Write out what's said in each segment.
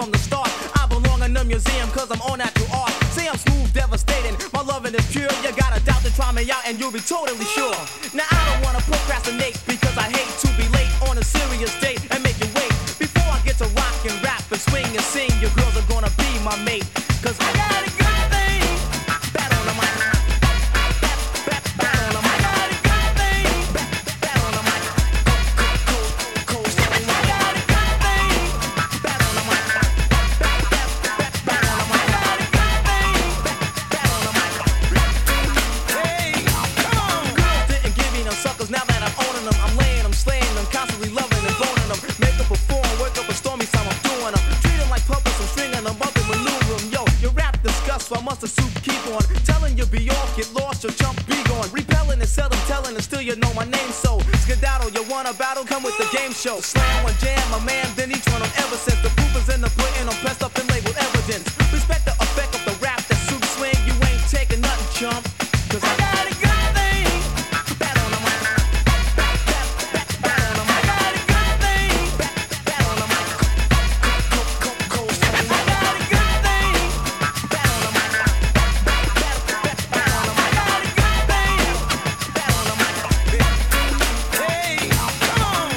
from the start. I belong in the museum cause I'm all natural art. Say I'm smooth, devastating, my loving is pure. You gotta doubt to try me out and you'll be totally sure. Now I don't wanna procrastinate because I hate to be late on a serious date and make you wait. Before I get to rock and rap and swing and sing, your girls are gonna be my mate. Cause I got a good thing, bad on the mic. Bad on the mic. I got a good thing, bad on the mic. Cold so I got a good thing, bad on the mic. Bad on the mic. I got a good thing, bad on the mic. Hey, come on. Girls didn't give me no suckers, now that I'm owning them, I'm laying them, slaying them, constantly loving and boning them. Make them perform, work up a stormy time, I'm doing them. Treat them like puppets, I'm stringing them up and maneuver them. Yo, your rap disgust, so I must assume keep on telling you be off, get lost, your chump be gone. Repelling and seldom telling, and still you know my name. So skedaddle, you want a battle? Come with the game show. Slam one jam, my man, then each one of ever since. The proof is in the pudding, I'm pressed up and labeled evidence. Respect the effect of the rap, that soup swing, you ain't taking nothing, chump. Cause I got a good thing, bad on the mic. Bad on the mic. I got a good thing, bad on the mic. Cold so I got a good thing, bad on the mic. Bad on the mic. I got a good thing, bad on the mic. Hey, come on.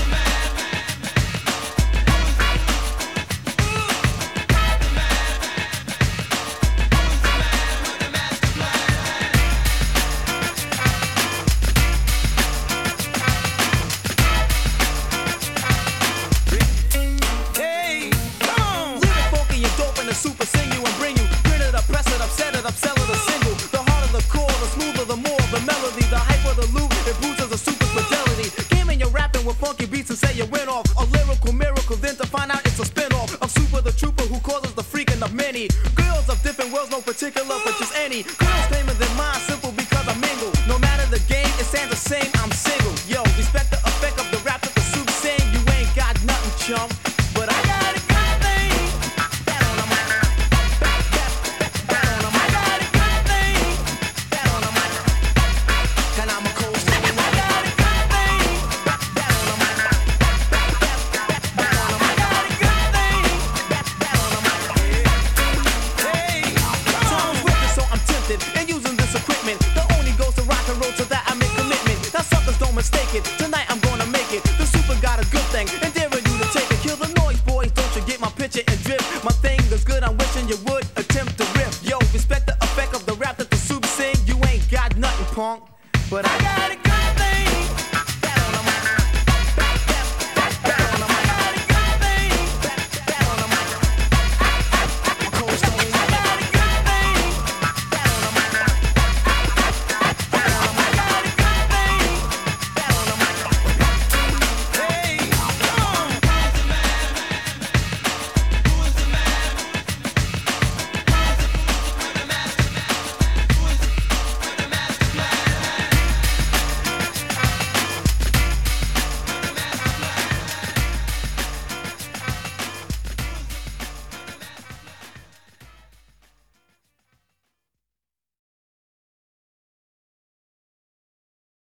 Hey, come on. Leave it funky and dope and the super sing you and bring you. Print it up, press it up, set it up, sell it a single. The harder the core, the smoother the more the melody. The hype of the loop, it boosts as a super fidelity. Game and you're rapping with funky beats and say you went off. A lyrical miracle, then to find out it's a spin-off of Super the Trooper who causes the freaking of many. Girls of different worlds, no particular, but just any. Girls claiming their mind simple